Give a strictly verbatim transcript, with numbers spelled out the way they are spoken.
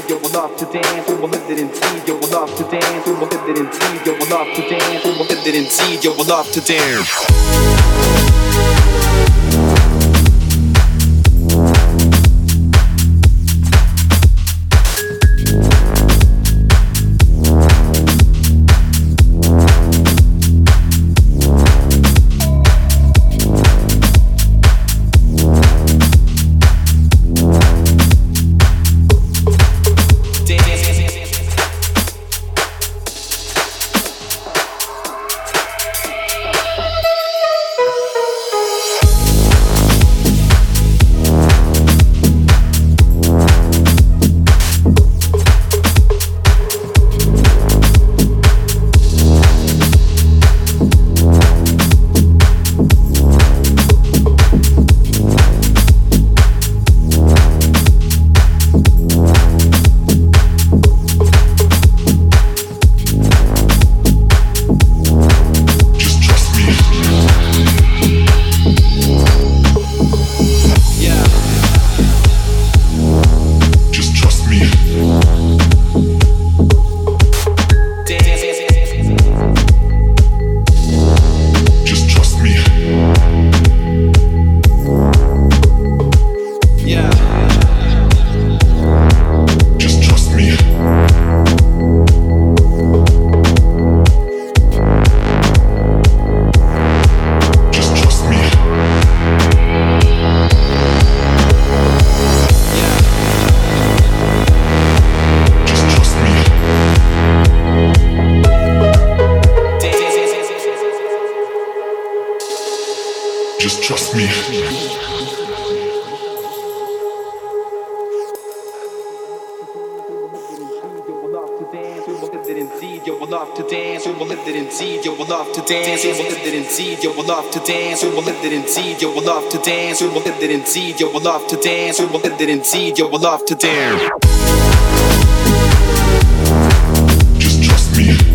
you will love to dance, we will live it and see, you will love to dance, we will live it and see, you will love to dance, we will live it and see, you will love to dance. Just trust me. You will love to dance, we will live it and see, you will love to dance, we will live it and see, you will love to dance, we will live it and see, you will love to dance, we will live it and see, you will love to dance, we will live it and see, you will love to dance. Just trust me.